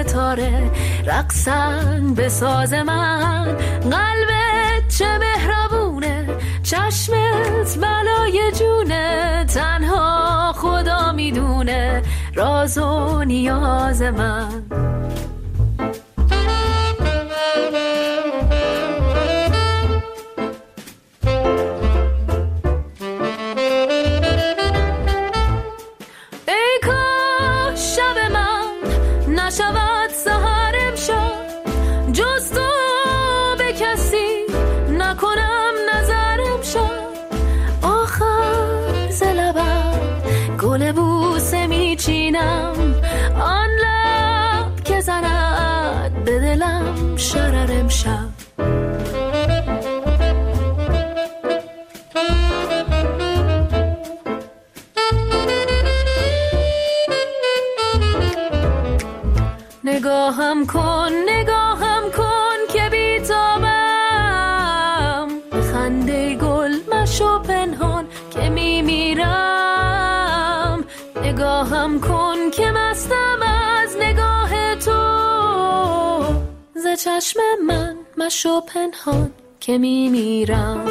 ستاره رقصن به ساز من. قلبت چه مهربونه، چشمت بلای جونه، تنها خدا میدونه راز و نیاز من. نشود سحر امشب جز تو به کسی نکنم نظر امشب. آخر ز لبم گل بوسه میچینم، آن لب که زند به دلم شرر امشب. نگاهم کن که بیتابم، به خنده گل مشو پنهان که میمیرم. نگاهم کن که مستم از نگاه تو، ز چشم من مشو پنهان که میمیرم.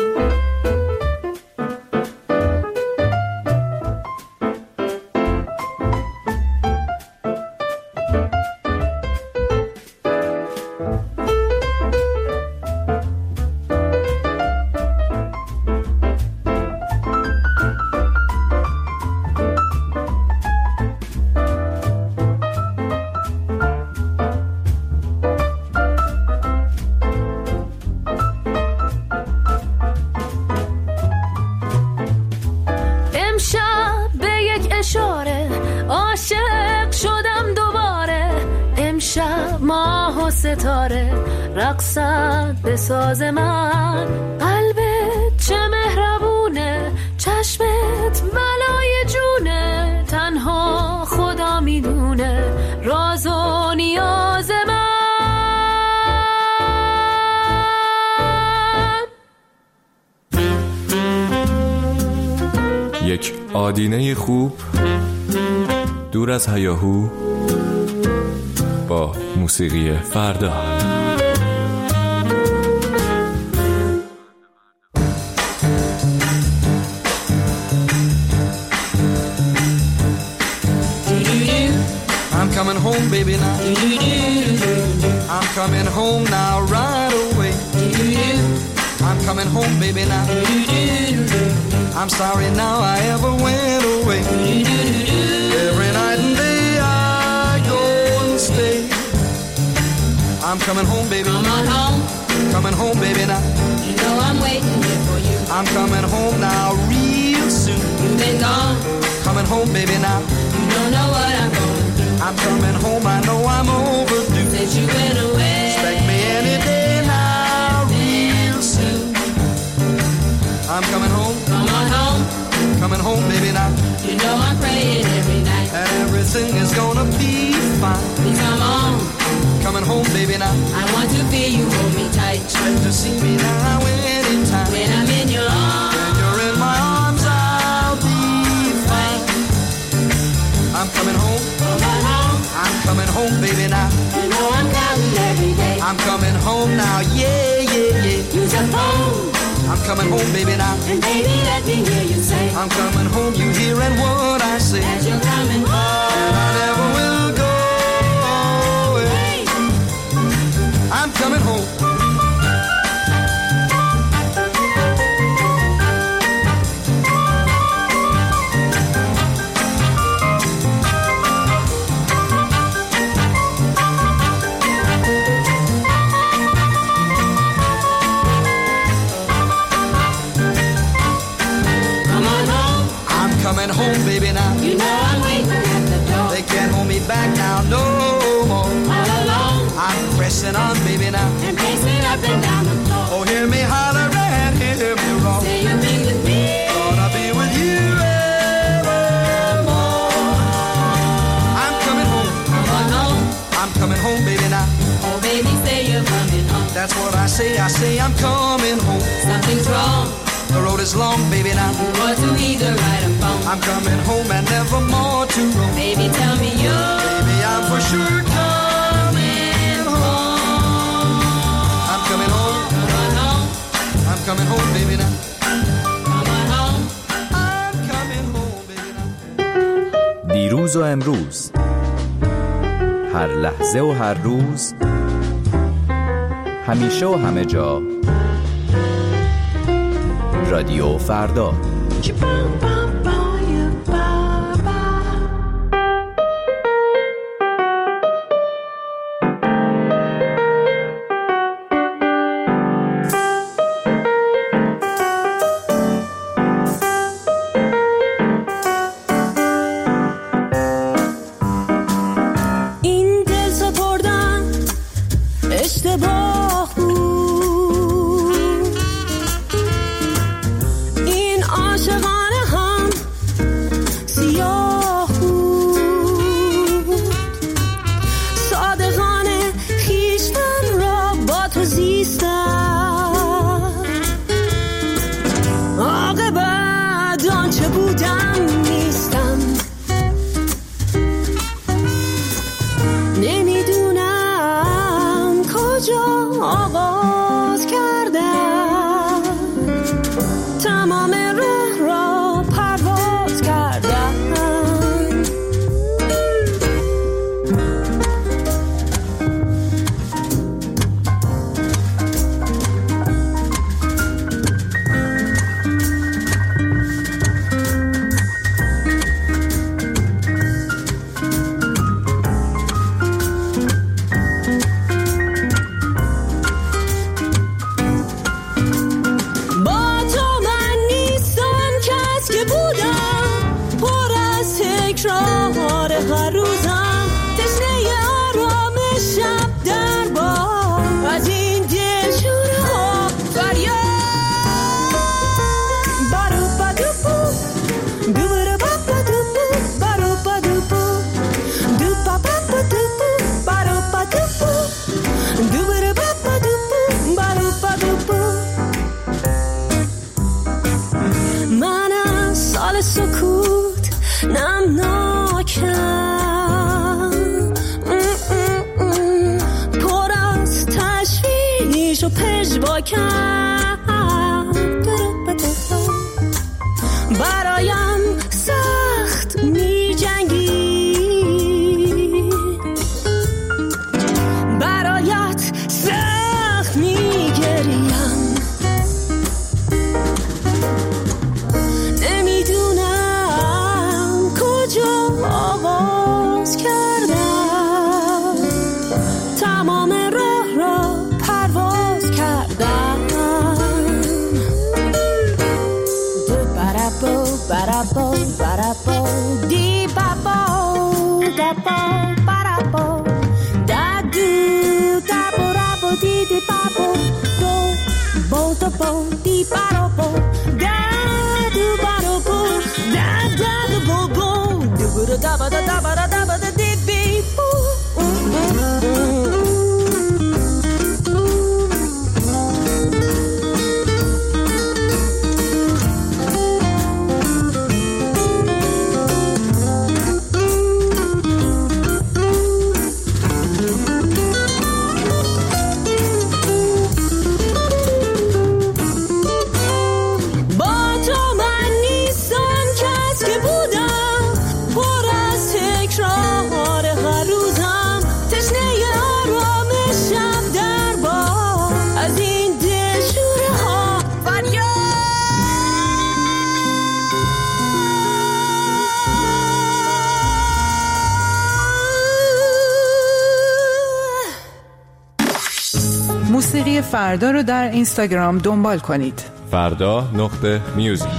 عاشق شدم دوباره، امشب ماه و ستاره رقصن به ساز من. قلبت چه مهربونه، چشمت بلای جونه، تنها خدا میدونه راز و نیاز من. یک آدینه خوب دور از هیاهو با موسیقی فردا. I'm coming home, baby, now. I'm coming home now, right away. I'm coming home, baby, now. I'm sorry now I ever went away. Every night and day I go and stay. I'm coming home, baby. Come on home. Coming home, baby, now. You know I'm waiting here for you. I'm coming home now real soon. You've been gone. Coming home, baby, now. You don't know what I'm going through. I'm coming home, I know I'm overdue. Since you went away. Expect me any day now real soon. I'm coming home. Come on home. Coming home, baby, now. You know I'm praying every night. And everything is gonna be fine. Please come on. Coming home, baby, now. I want to feel you hold me tight. Expect to see me now anytime. When I'm in your arms. When you're in my arms, I'll be fine. I'm coming home. Come on home. I'm coming home, baby, now. You know I'm counting every day. I'm coming home now, yeah, yeah, yeah. Use your phone. I'm coming home, baby, now. And baby, let me hear you say. I'm coming home, you hearing what I say. That you're coming home. And I never will go away. I'm coming home. Coming home, baby, now. You know I'm waiting at the door. They can't hold me back now, no more. All alone. I'm pressing on, baby, now. And pacing up and down the floor. Oh, hear me holler and hear me roar. Say you'll be with me. Gonna be with you evermore. I'm coming home. Come on home. I'm coming home, baby, now. Oh, baby, say you're coming home. That's what I say I'm coming home. Something's wrong. The road is long, baby, now. You want to either ride or phone. I'm coming home and never more to roam. Baby, tell me you're. Baby, I'm for sure coming coming home, baby, now. Coming home. I'm coming home, baby, now. دیروز و امروز، هر لحظه و هر روز، همیشه و همه جا، رادیو فردا. اشتباه بود این عاشقانه هم سیاه بود صادقانه خیشتن را با تو زیستم عاقبت آنچه بودم نیستم آغاز کردم تمام راه را پرواز کردم هر روزم تشنه آرام شب در باد از این دلشوره ها فریاد بارو بادوپو دوباره بابادوپو بارو بادوپو دوپا بابادوپو بارو بادوپو دوباره بابادوپو بارو بادوپو من از سال سکوت نمناکم پر از تشویش و پژواکم برایم سخت می جنگی برایت سخت می گریم آغاز کردم تمام راه را پرواز کردم دو برابو برابو برابو دی بابو دابو برابو دادو دابو رابو دی دی بابو دو بو دو بو دی برابو دادو برابو دادو بو بو da ba da da ba da da ba da di bi موسیقی فردا رو در اینستاگرام دنبال کنید. فردا.music.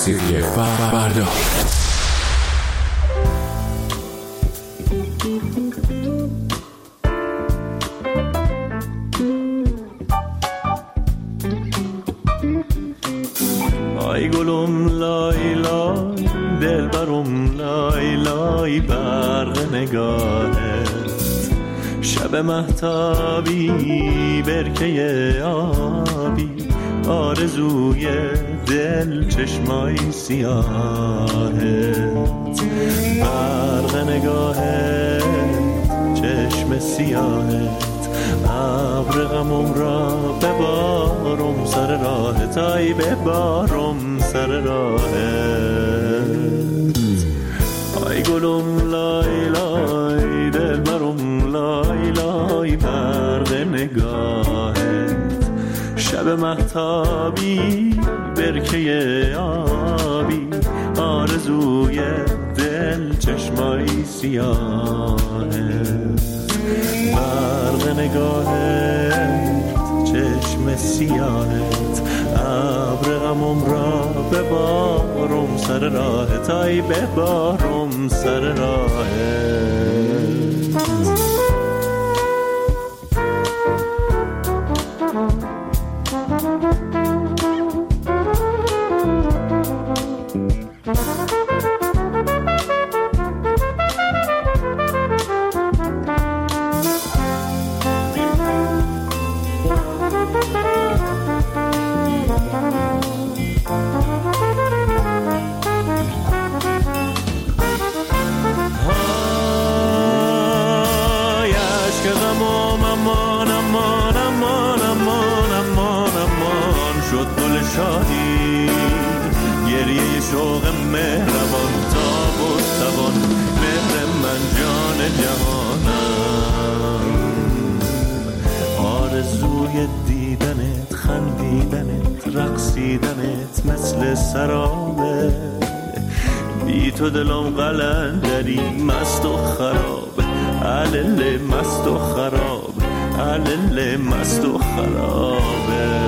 موسیقی فردا. آی گلم لای لای دلبرم لای لای برق نگاهت، شب مهتابی برکه آبی، آرزوی دل چشمای سیاهت، برق نگاهت چشم سیاهت، ابر غمم را ببارم سر راهت، ای ببارم سر راهت. ای گلم لای لای دلبرم لای لای برق نگاهت، شب مهتابی برکه آبی، آرزوی دل چشمای سیاهت، برق نگاهت چشم سیاهت، ابر غمم را ببارم سر راهت، ای ببارم سر راهت. گریه شوق مهربان تاب و توان، مهر من جان جهانم، آرزوی دیدنت خندیدنت رقصیدنت مثل سرابه، بی تو دلم قلندری مست و خراب، علل مست و خراب، علل مست و خرابه.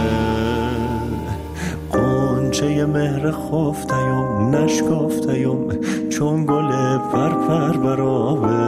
قنچه مهر خفتیم نشکفتیم چون گل پرپر برابه،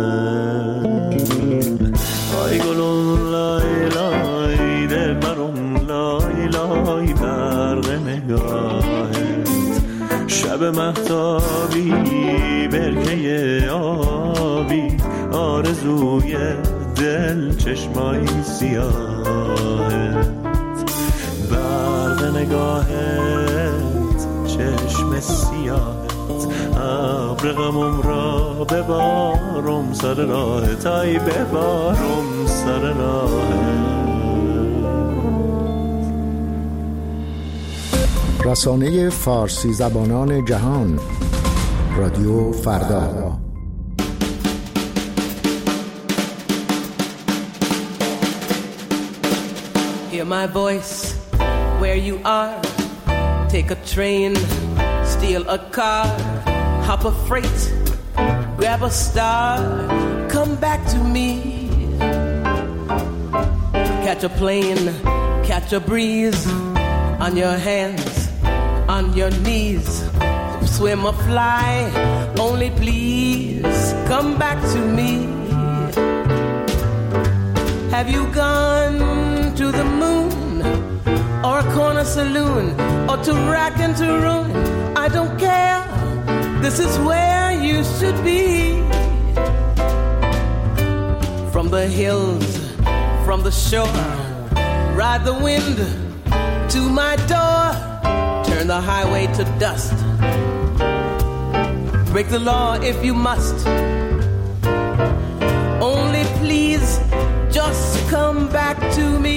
آی گلون لای لای دلبرم لای لای برق نگاهت، شب مهتابی برکه آبی، آرزوی دل چشمای سیاهت، برق نگاهت چشم سیاهت، ابر غمم را ببارم سر راهت، ای ببارم سر راهت. رسانه فارسی زبانان جهان، رادیو فردا. Hear my voice where you are. Take a train, steal a car, hop a freight, grab a star, come back to me. Catch a plane, catch a breeze, on your hands, on your knees, swim or fly, only please come back to me. Have you gone to the moon, or a corner saloon, or to rack and to ruin? I don't care, this is where you should be. From the hills, from the shore, ride the wind to my door, turn the highway to dust, break the law if you must, only please just come back to me.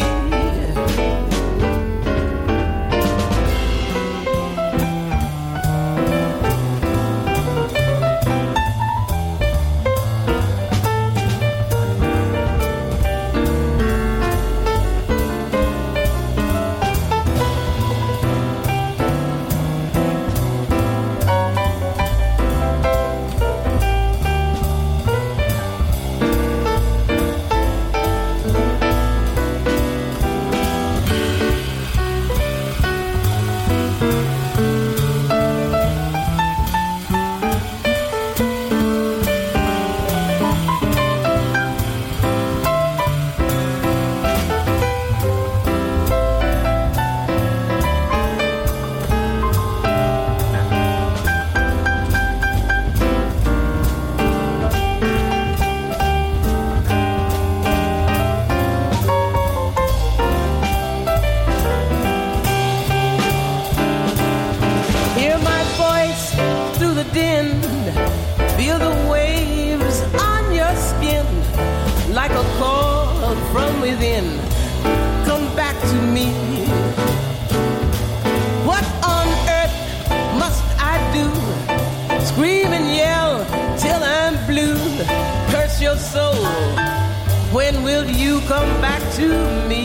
like a call from within. Come back to me. What on earth must I do? Scream and yell till I'm blue. Curse your soul. When will you come back to me?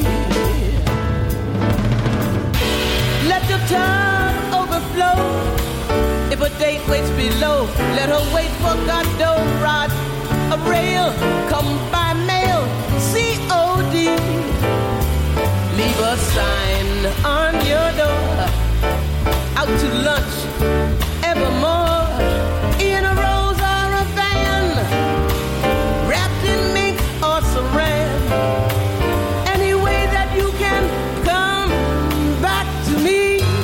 Let the tub overflow. If a date waits below, let her wait for Godot rod. A rail come by mail, COD. Leave a sign on your door. Out to lunch, evermore. In a rose or a van, wrapped in mink or saran. Any way that you can come back to me.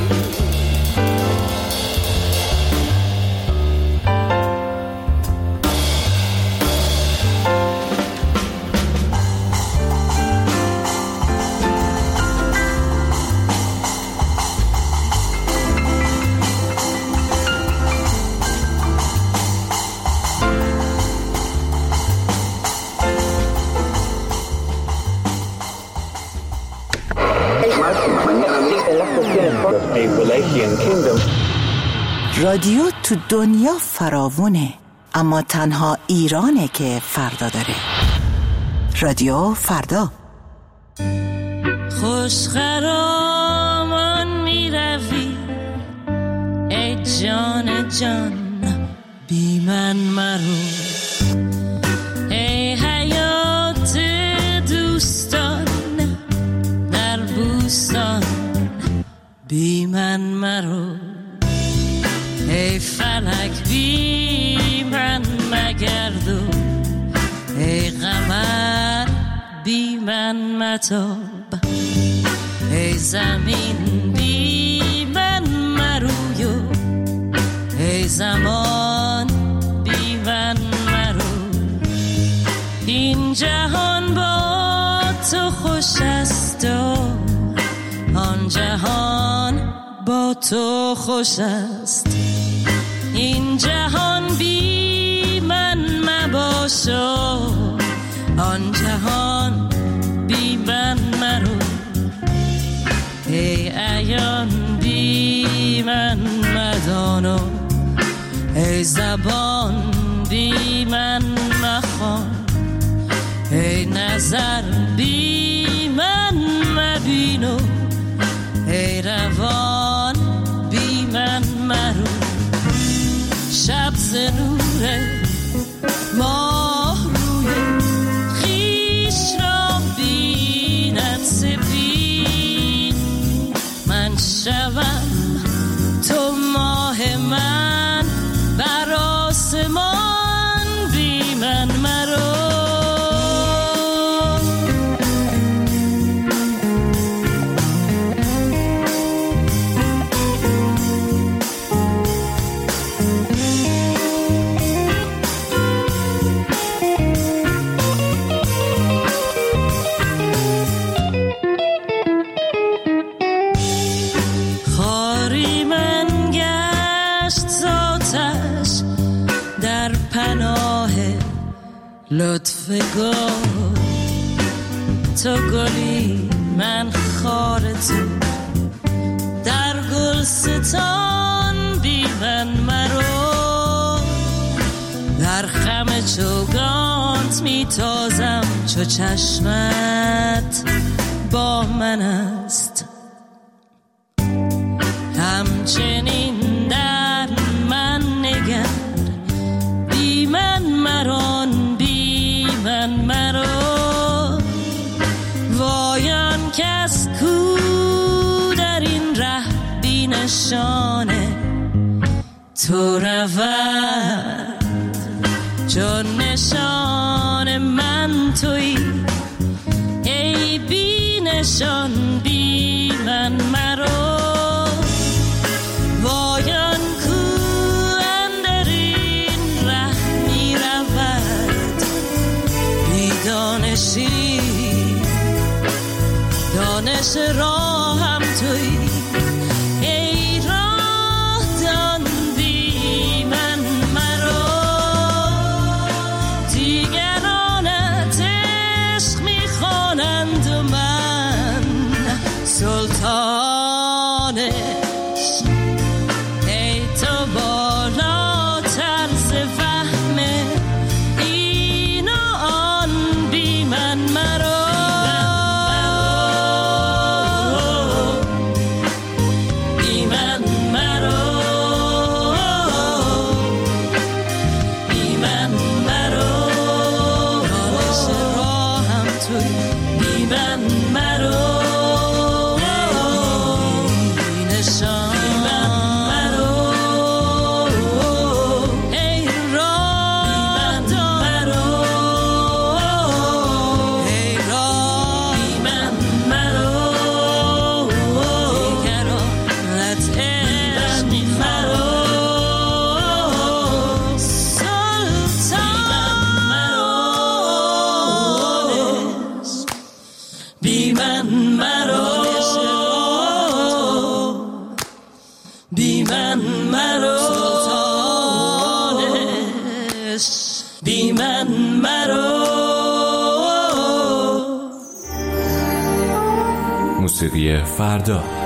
رادیو تو دنیا فراوونه، اما تنها ایرانه که فردا داره. رادیو فردا. خوش خرامان می روی ای جان جان، بی من مرو ای حیات دوستان در بوستان، بی من مرو ای فلک بی من مگردو، ای قمر بی من متاب، ای زمین بی من مرویو، ای زمان بی من مرو. این جهان با تو خوش است و آن جهان با تو خوش است. این جهان بی من مباش و آن جهان بی من مرو. ای عیان بی من مدان و ای زبان بی من مخوان، ای نظر بی من مبین و ای روان بی من مرو. شب ز نور ماه روی خویش را بیند سپید، من شوم تو ماه من بر آسمان بی من مرو. لطف گل تو گلی من خار تو، در گلستان بی من مرو. در خم چوگانت می تازم چو چشمت با من است، همچنین در من نگر بی من مران من مرو. وایان کس کو در این ره بی نشانه تو رود، چون نشان من تویی ای بی نشان بی من مرو. وایان کو اندر این ره می رود دانشی، دانش راهم تویی ای راه دان بی من مرو. دیگرانت موسیقی فردا.